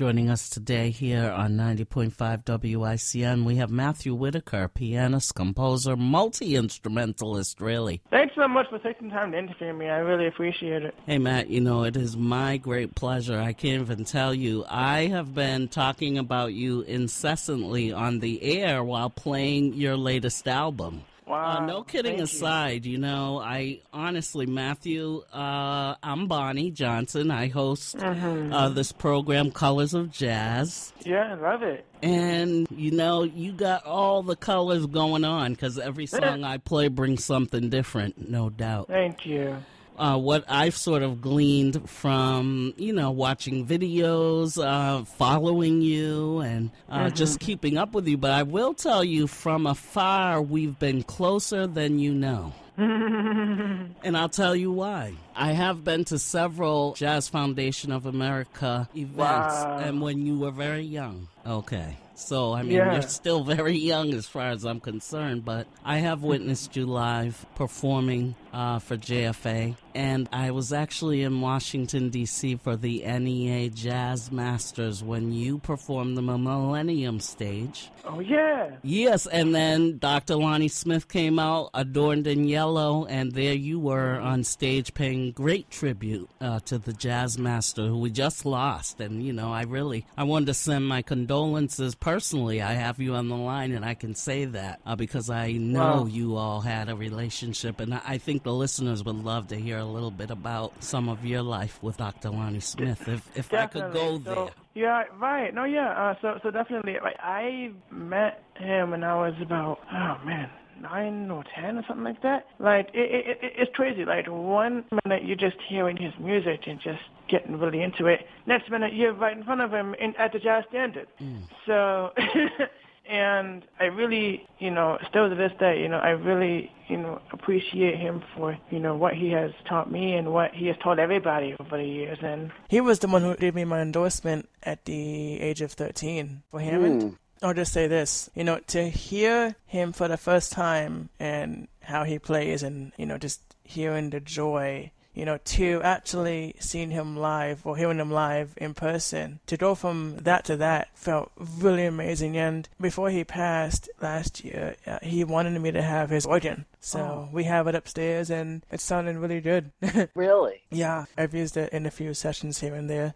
Joining us today here on 90.5 WICN, we have Matthew Whitaker, pianist, composer, multi-instrumentalist, really. Thanks so much for taking time to interview me. I really appreciate it. Hey, Matt, you know, it is my great pleasure. I can't even tell you. I have been talking about you incessantly on the air while playing your latest album. Wow. No kidding aside, you know, I honestly, Matthew, I'm Bonnie Johnson. I host this program, Colors of Jazz. Yeah, I love it. And, you know, you got all the colors going on because every song I play brings something different, no doubt. Thank you. What I've sort of gleaned from, you know, watching videos, following you, and just keeping up with you. But I will tell you, from afar, we've been closer than you know. And I'll tell you why. I have been to several Jazz Foundation of America events, and when you were very young. Okay. So, I mean, you're still very young as far as I'm concerned, but I have witnessed you live performing for JFA, and I was actually in Washington, D.C. for the NEA Jazz Masters when you performed the Millennium Stage. Oh, yeah. Yes, and then Dr. Lonnie Smith came out, adorned in yellow, and there you were on stage paying great tribute to the Jazz Master, who we just lost. And, you know, I wanted to send my condolences personally. I have you on the line, and I can say that because I know you all had a relationship, and I think the listeners would love to hear a little bit about some of your life with Dr. Lonnie Smith, if I could go there. Yeah, right. No, yeah. So definitely, like, I met him when I was about, 9 or 10 or something like that. Like, it's crazy. Like, one minute you're just hearing his music and just getting really into it. Next minute you're right in front of him at the Jazz Standard. So, and I really, you know, still to this day, you know, I really, you know, appreciate him for, you know, what he has taught me and what he has taught everybody over the years. And he was the one who gave me my endorsement at the age of 13 for Hammond. I'll just say this, you know, to hear him for the first time and how he plays and, you know, just hearing the joy, you know, to actually seeing him live or hearing him live in person, to go from that to that felt really amazing. And before he passed last year, he wanted me to have his organ. So we have it upstairs and it's sounding really good. Really? Yeah. I've used it in a few sessions here and there.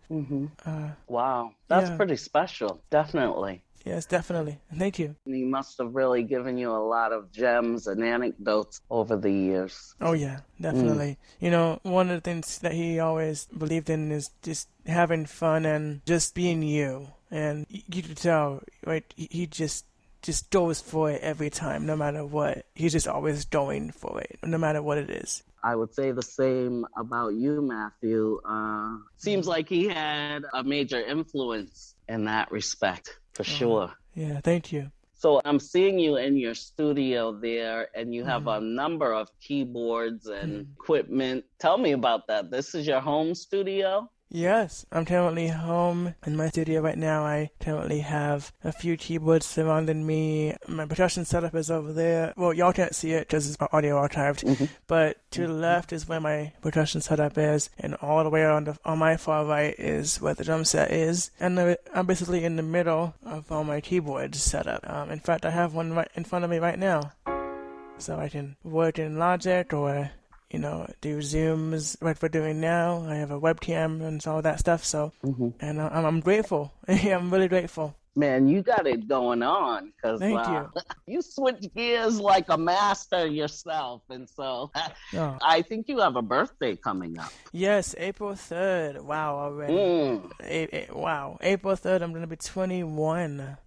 Wow. That's pretty special. Definitely. Yes, definitely. Thank you. He must have really given you a lot of gems and anecdotes over the years. Oh, yeah, definitely. You know, one of the things that he always believed in is just having fun and just being you. And you could tell, right, he just goes for it every time, no matter what. He's just always going for it, no matter what it is. I would say the same about you, Matthew. Seems like he had a major influence in that respect. For sure. Yeah, thank you. So I'm seeing you in your studio there, and you have a number of keyboards and equipment. Tell me about that. This is your home studio? Yes, I'm currently home in my studio right now. I currently have a few keyboards surrounding me. My percussion setup is over there. Well, y'all can't see it because it's audio archived, but to the left is where my percussion setup is, and all the way on my far right is where the drum set is, and I'm basically in the middle of all my keyboards set up. In fact, I have one right in front of me right now, so I can work in Logic or, you know, do Zooms like we're doing now. I have a webcam and all that stuff. So, and I'm grateful. I'm really grateful. Man, you got it going on. Thank you. You switch gears like a master yourself. And so I think you have a birthday coming up. Yes, April 3rd. Wow, already. Wow. April 3rd, I'm going to be 21.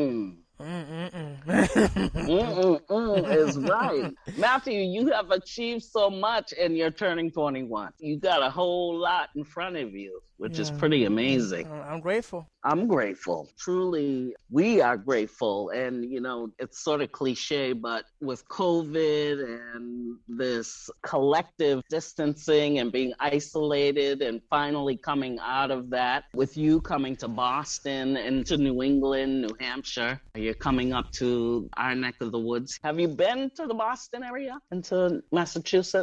Is right. Matthew, you have achieved so much and you're turning 21. You got a whole lot in front of you, which is pretty amazing. I'm grateful. I'm grateful. Truly, we are grateful. And, you know, it's sort of cliche, but with COVID and this collective distancing and being isolated and finally coming out of that, with you coming to Boston and to New England, New Hampshire, you're coming up to our neck of the woods. Have you been to the Boston area and to Massachusetts?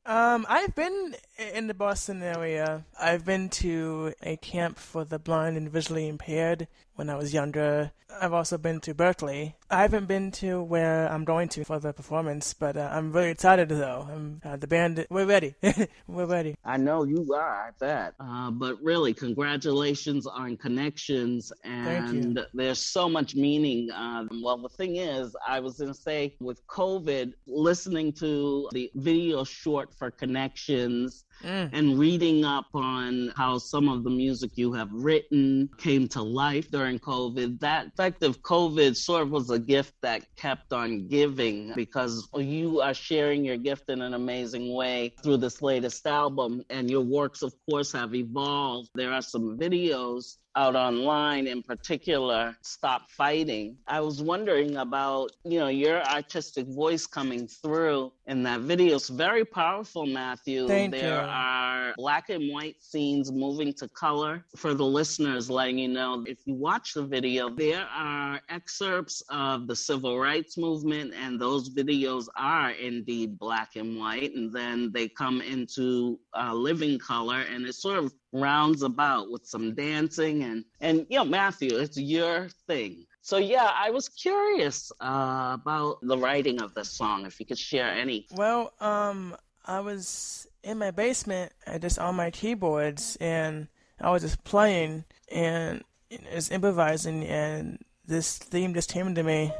I've been in the Boston area. I've been to a camp for the blind and visually impaired when I was younger. I've also been to Berkeley. I haven't been to where I'm going to for the performance, but I'm very excited though. The band, we're ready. We're ready. I know you are, I bet. But really, congratulations on Connections. Thank you. And there's so much meaning. Well, the thing is, I was going to say, with COVID, listening to the video short for Connections and reading up on how some of the music you have written came to life during COVID, that effect of COVID sort of was a gift that kept on giving, because you are sharing your gift in an amazing way through this latest album, and your works, of course, have evolved. There are some videos out online, in particular, Stop Fighting. I was wondering about, your artistic voice coming through in that video. It's very powerful, Matthew. Thank there you. are black and white scenes moving to color. For the listeners, letting you know, if you watch the video, there are excerpts of the civil rights movement, and those videos are indeed black and white, and then they come into living color, and it sort of rounds about with some dancing and Matthew, it's your thing. So I was curious about the writing of this song, if you could share any. Well, I was in my basement, just on my keyboards, and I was just playing and just improvising, and this theme just came to me.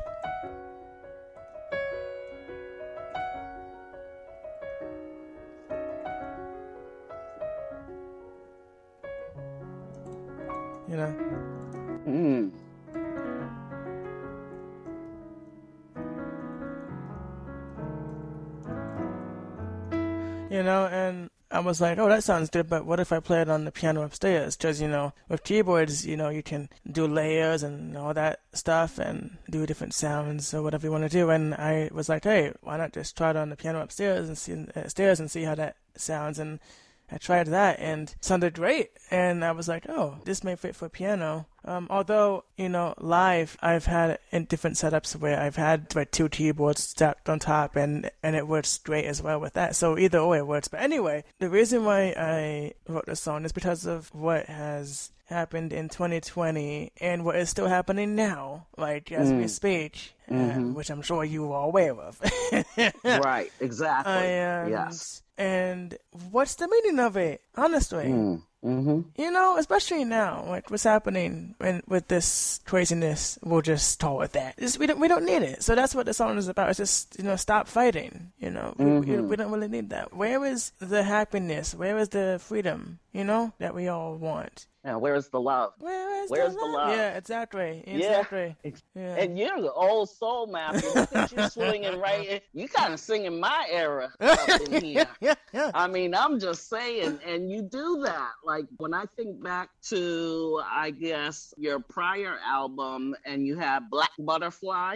And I was like, oh, that sounds good, but what if I play it on the piano upstairs? Because, with keyboards, you can do layers and all that stuff and do different sounds or whatever you want to do. And I was like, hey, why not just try it on the piano upstairs and see how that sounds? And I tried that and it sounded great. And I was like, oh, this may fit for piano. Although, live, I've had in different setups where I've had two keyboards stacked on top, and it works great as well with that. So either way it works. But anyway, the reason why I wrote this song is because of what has happened in 2020 and what is still happening now, like as we speak, which I'm sure you are aware of. Right, exactly. Yes. And what's the meaning of it, honestly? Especially now, like what's happening with this craziness, we'll just call it that. We don't need it. So that's what the song is about. It's just, stop fighting. We don't really need that. Where is the happiness? Where is the freedom, that we all want? Yeah, where is the love? Where's the love? Yeah, exactly. Yeah. And you're the old soul, Matthew. Look at you swinging right in. You kind of singing my era up in here. I mean, I'm just saying, and you do that. Like, when I think back to, I guess, your prior album, and you have Black Butterfly,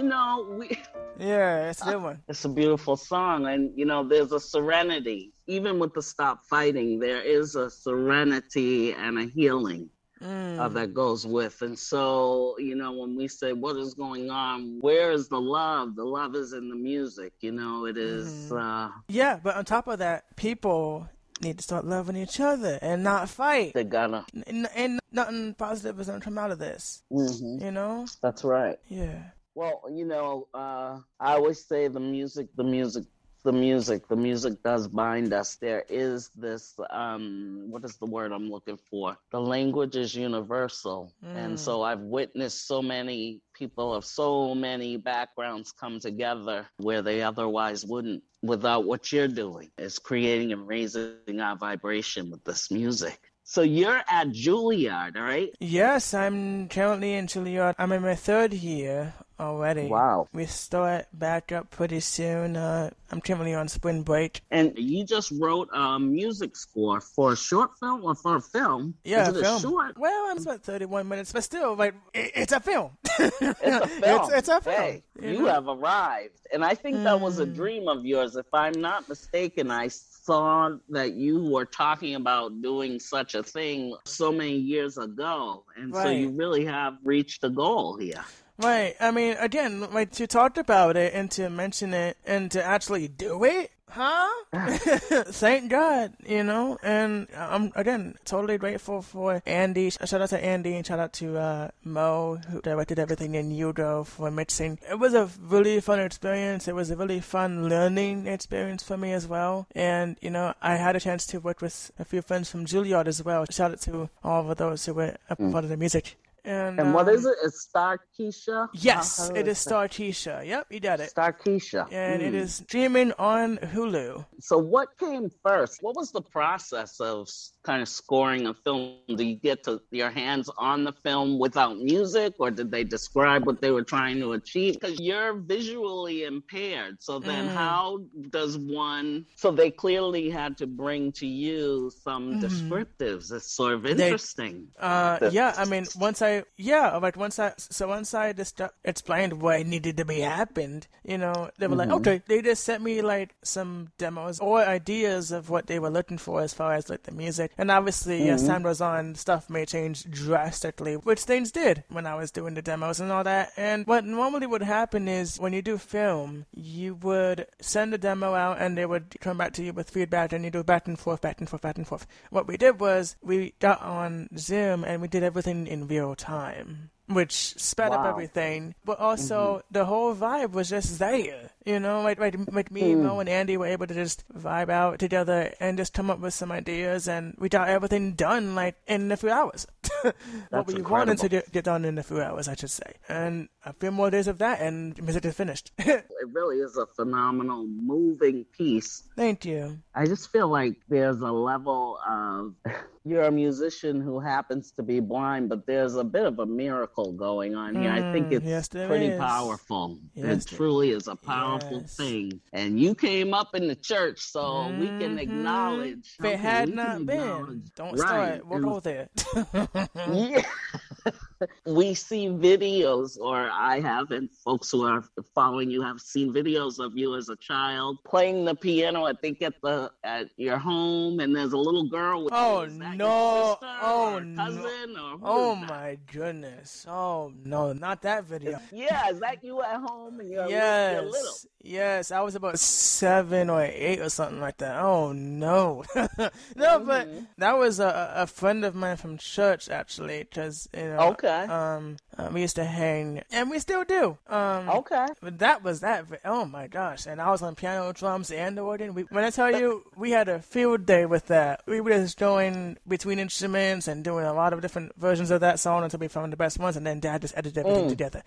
Yeah, it's a good one. It's a beautiful song, and, there's a serenity. Even with the Stop Fighting, there is a serenity and a healing that goes with. And so, when we say, what is going on? Where is the love? The love is in the music. It is... Yeah, but on top of that, people need to start loving each other and not fight. They gotta. And nothing positive is going to come out of this. That's right. Yeah. Well, I always say the music does bind us. There is this, what is the word I'm looking for? The language is universal. And so I've witnessed so many people of so many backgrounds come together where they otherwise wouldn't, without what you're doing. It's creating and raising our vibration with this music. So you're at Juilliard, right? Yes, I'm currently in Juilliard. I'm in my third year already. Wow. We start back up pretty soon. I'm currently on spring break. And you just wrote a music score for a short film or for a film? Yeah, Is it film. a short? Well, it's about 31 minutes, but still, it's a film. It's a film. It's a film. Hey, you have arrived. And I think that was a dream of yours. If I'm not mistaken, I saw that you were talking about doing such a thing so many years ago. And so you really have reached a goal here. Right. I mean, again, to talk about it and to mention it and to actually do it, Thank God, and I'm, again, totally grateful for Andy. Shout out to Andy and shout out to Mo, who directed everything in Yugo, for mixing. It was a really fun experience. It was a really fun learning experience for me as well. And, I had a chance to work with a few friends from Juilliard as well. Shout out to all of those who were a part of the music. And what is it? It's Starkeisha? Yes, it is Starkeisha. Yep, you got it. Starkeisha. And it is streaming on Hulu. So what came first? What was the process of kind of scoring a film? Do you get your hands on the film without music, or did they describe what they were trying to achieve? Because you're visually impaired. So then how does one... So they clearly had to bring to you some descriptives. It's sort of interesting. Yeah, I mean, once I just explained what needed to be happened, they were like, okay, they just sent me like some demos or ideas of what they were looking for as far as like the music. And obviously, as time goes on, stuff may change drastically, which things did when I was doing the demos and all that. And what normally would happen is when you do film, you would send the demo out and they would come back to you with feedback and you do back and forth, back and forth, back and forth. What we did was we got on Zoom and we did everything in real time, which sped up everything, but also the whole vibe was just there. Like me, Mo, and Andy were able to just vibe out together and just come up with some ideas, and we got everything done like in a few hours. What we wanted to get done in a few hours, I should say. And a few more days of that, and the music is finished. It really is a phenomenal, moving piece. Thank you. I just feel like there's a level of... You're a musician who happens to be blind, but there's a bit of a miracle going on here. I think it's pretty powerful. It truly is a powerful thing. And you came up in the church, so we can acknowledge. If it had not been, don't start. We'll go there. Yeah. We see videos, or I have, and folks who are following you have seen videos of you as a child playing the piano, I think at your home, and there's a little girl with cousin, or my goodness. Oh no, not that video. Is that you at home and you're little? Yes, I was about 7 or 8 or something like that. Oh no. No, but that was a friend of mine from church, actually, because we used to hang, and we still do. But that was that. Oh my gosh! And I was on piano, drums, and the organ. When I tell you, we had a field day with that. We were just going between instruments and doing a lot of different versions of that song until we found the best ones, and then Dad just edited everything together.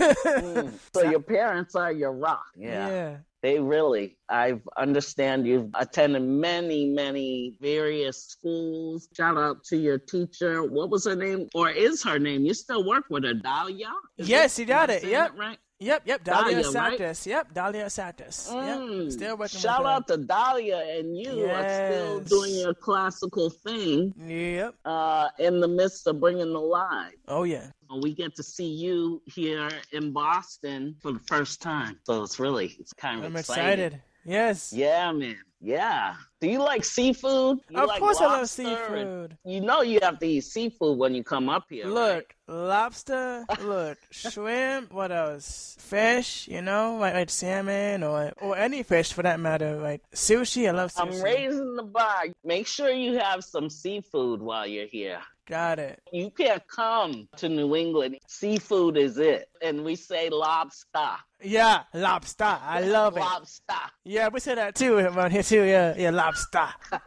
So your parents are your rock. Yeah. They really, I understand you've attended many, many various schools. Shout out to your teacher. What was her name? Or is her name? You still work with her, Dahlia? Yes, you got it. Yep. Right? Yep, Dahlia Satis. Right? Yep, Dahlia Satis. Yep, still working with her. Shout out to Dahlia, and you are still doing your classical thing. Yep. In the midst of bringing the live. Oh, yeah. We get to see you here in Boston for the first time. So it's kind of I'm excited. Yes. Yeah, man. Yeah. Do you like seafood? Of course I love seafood. You have to eat seafood when you come up here. Look, lobster, shrimp, what else? Fish, like salmon or any fish for that matter. Like sushi, I love sushi. I'm raising the bar. Make sure you have some seafood while you're here. Got it. You can't come to New England. Seafood is it. And we say lobster. Yeah, lobster. I love lobster. Yeah, we say that too around here too. Yeah, lobster.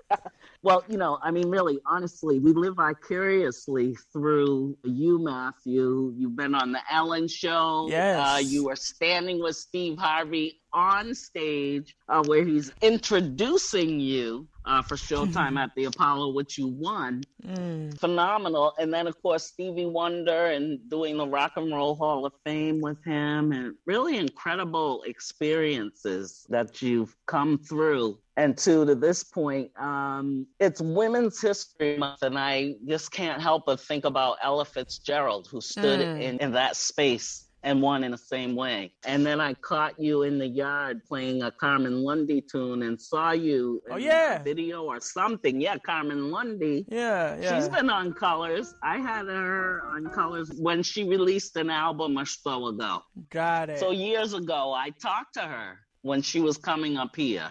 Well, really, honestly, we live vicariously through you, Matthew. You've been on the Ellen Show. Yes. You were standing with Steve Harvey on stage where he's introducing you for Showtime at the Apollo, which you won. Phenomenal. And then, of course, Stevie Wonder and doing the Rock and Roll Hall of Fame with him, and really incredible experiences that you've come through. And to this point, it's Women's History Month, and I just can't help but think about Ella Fitzgerald, who stood in that space and won in the same way. And then I caught you in the yard playing a Carmen Lundy tune and saw you in a video or something. Yeah, Carmen Lundy. Yeah. She's been on Colors. I had her on Colors when she released an album or so ago. Got it. So years ago, I talked to her. when she was coming up here.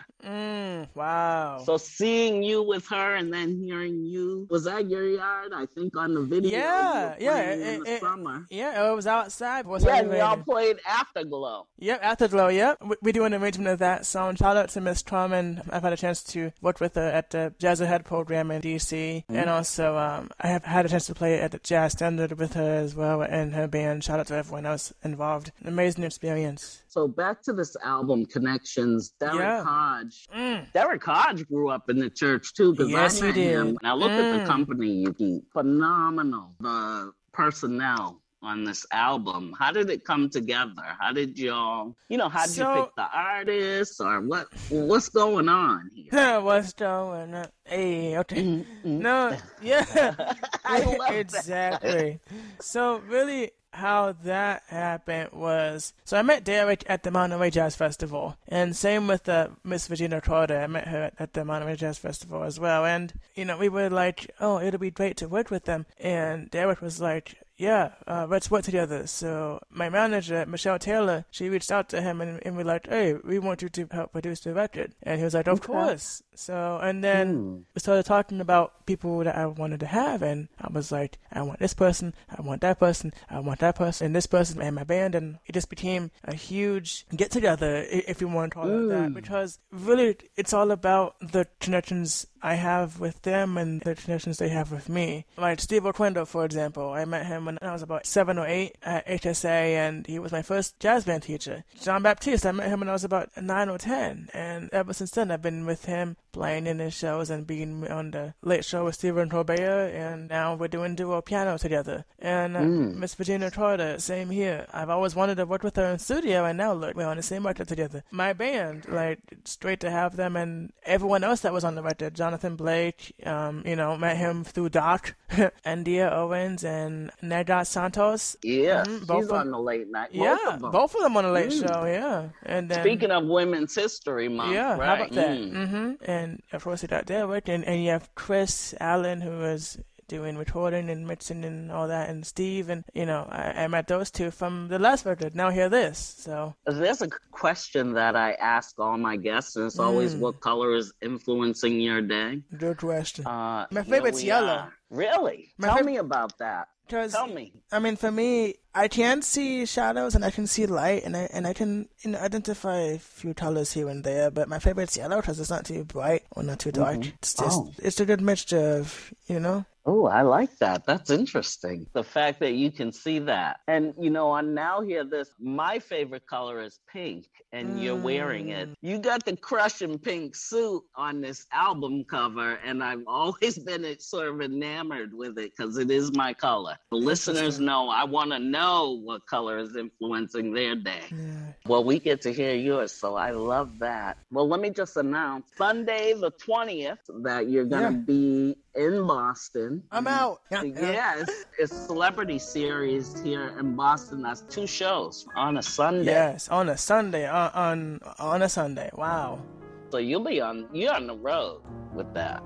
Wow. So seeing you with her and then hearing you, was that your yard? I think on the video. Yeah, In the summer. Yeah, it was outside. And y'all played Afterglow. Yep, Afterglow, yep. We do an arrangement of that song. Shout out to Miss Truman. I've had a chance to work with her at the Jazz Ahead program in D.C. And also, I have had a chance to play at the Jazz Standard with her as well and her band. Shout out to everyone else involved. An amazing experience. So back to this album, Connections, Derek Hodge. Derek Hodge grew up in the church too, because yes, I met he did. him. Now look at the company you keep. Phenomenal. The personnel on this album. How did it come together? How did y'all, how did you pick the artists, or what's going on here? What's going on? Hey, okay. No, yeah. I love exactly. So really, how that happened was, so I met Derek at the Monterey Jazz Festival, and same with Miss Virginia Trotter. I met her at the Monterey Jazz Festival as well, and we were like, oh, it'll be great to work with them, and Derek was like, yeah, let's work together. So my manager, Michelle Taylor, she reached out to him and we're like, hey, we want you to help produce the record. And he was like, of course. So, and then we started talking about people that I wanted to have. And I was like, I want this person, I want that person, I want that person, and this person, and my band. And it just became a huge get together, if you want to call it that. Because really, it's all about the connections I have with them and the connections they have with me. Like Steve Oquendo, for example. I met him when I was about 7 or 8 at HSA, and he was my first jazz band teacher. John Baptiste, I met him when I was about 9 or 10, and ever since then I've been with him, playing in his shows and being on the Late Show with Stephen Colbert, and now we're doing duo piano together. And Miss Virginia Trotter, same here. I've always wanted to work with her in studio, and now look, we're on the same record together. My band, like, it's great to have them, and everyone else that was on the record, Jonathan Blake, met him through Doc, and Dia Owens, and Nagat Santos. Yeah, she's on the late night. Both of them on the late show, yeah. And then, speaking of Women's History Month, right? How about that? And of course you got Derek, and you have Chris Allen, who is doing recording and mixing and all that, and Steve, and I met those two from the last record. Now hear this. So there's a question that I ask all my guests, and it's always, what color is influencing your day? Good question. My favorite's yellow. Really? Tell me about that. Tell me. I mean, for me, I can see shadows and I can see light, and I can identify a few colors here and there. But my favorite's yellow because it's not too bright or not too dark. It's just it's a good mixture of Oh, I like that. That's interesting. The fact that you can see that. And, I now hear this. My favorite color is pink, and you're wearing it. You got the crushing pink suit on this album cover, and I've always been sort of enamored with it because it is my color. The listeners know I want to know what color is influencing their day. Yeah. Well, we get to hear yours, so I love that. Well, let me just announce Sunday the 20th that you're going to be in Boston. I'm out. It's Celebrity Series here in Boston. That's 2 shows on a Sunday. Yes, on a Sunday. On a Sunday. Wow. So you're on the road with that.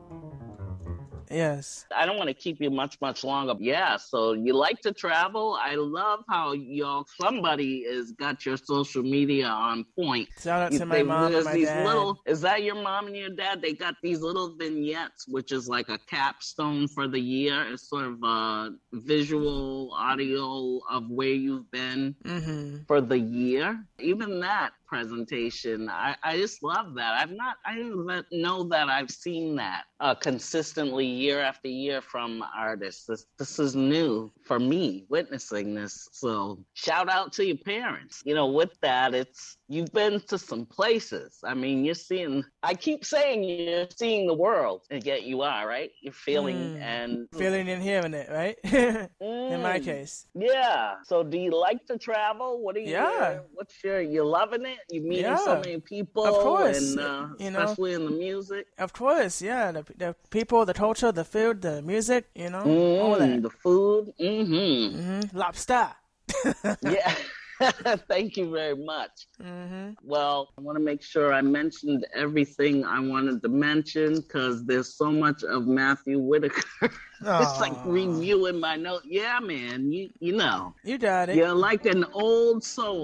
Yes. I don't want to keep you much longer. Yeah, so you like to travel. I love how somebody has got your social media on point. Shout out to my mom and my dad. Is that your mom and your dad? They got these little vignettes, which is like a capstone for the year. It's sort of a visual audio of where you've been for the year. Even that presentation, I just love that. I didn't know that I've seen that consistently year after year from artists. This is new for me, witnessing this. So shout out to your parents. With that, you've been to some places. I mean, I keep saying you're seeing the world, and yet you are, right? You're feeling and hearing it, right? In my case. Yeah. So do you like to travel? What are you, you're loving it? You're meeting so many people. Of course. And especially in the music. Of course, yeah. The people, the culture, the food, the music, all that. The food. Lobster. Yeah. Thank you very much. Well, I want to make sure I mentioned everything I wanted to mention because there's so much of Matthew Whitaker. It's like reviewing my notes. Yeah, man, you know. You got it. You're like an old soul.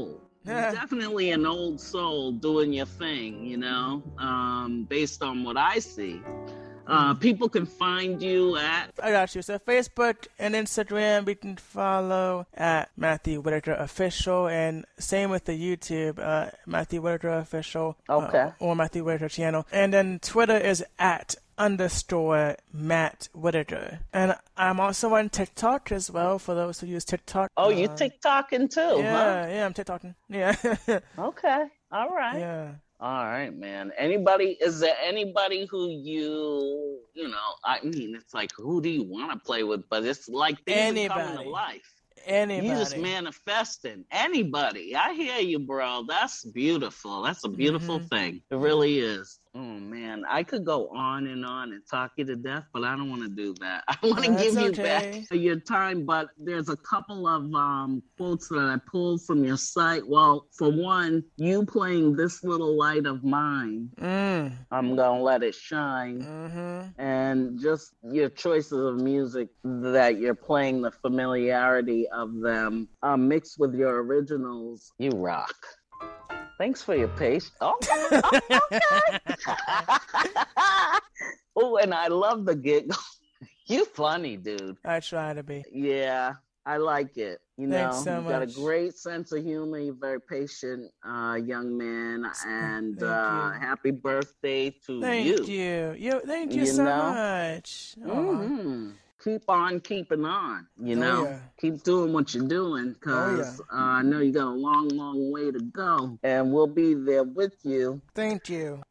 You're definitely an old soul doing your thing, you know, based on what I see. People can find you at... I got you. So Facebook and Instagram, we can follow at Matthew Whitaker Official, and same with the YouTube, Matthew Whitaker Official, Okay. Or Matthew Whitaker channel. And then Twitter is at _Matt Whitaker. And I'm also on TikTok as well, for those who use TikTok. Oh, you TikToking too, huh? Yeah, I'm TikToking. Yeah. Okay. All right. Yeah. All right, man. Is there anybody who you know, I mean, it's like, who do you want to play with? But it's like things are coming to life. Anybody. You just manifesting. Anybody. I hear you, bro. That's beautiful. That's a beautiful thing. It really is. Oh, man. I could go on and talk you to death, but I don't want to do that. I want to give you back your time, but there's a couple of quotes that I pulled from your site. Well, for one, you playing This Little Light of Mine, I'm going to let it shine. And just your choices of music that you're playing, the familiarity of them, mixed with your originals, you rock. Thanks for your patience. Oh, okay. Oh, and I love the giggle. You funny, dude. I try to be. Yeah, I like it. You know, Thanks so you've got a much. great sense of humor. You're a very patient young man. And Thank you. happy birthday to you. Thank you. Thank you so much. Mm-hmm. Keep on keeping on, you know. Yeah. Keep doing what you're doing, because I know you got a long, long way to go. And we'll be there with you. Thank you.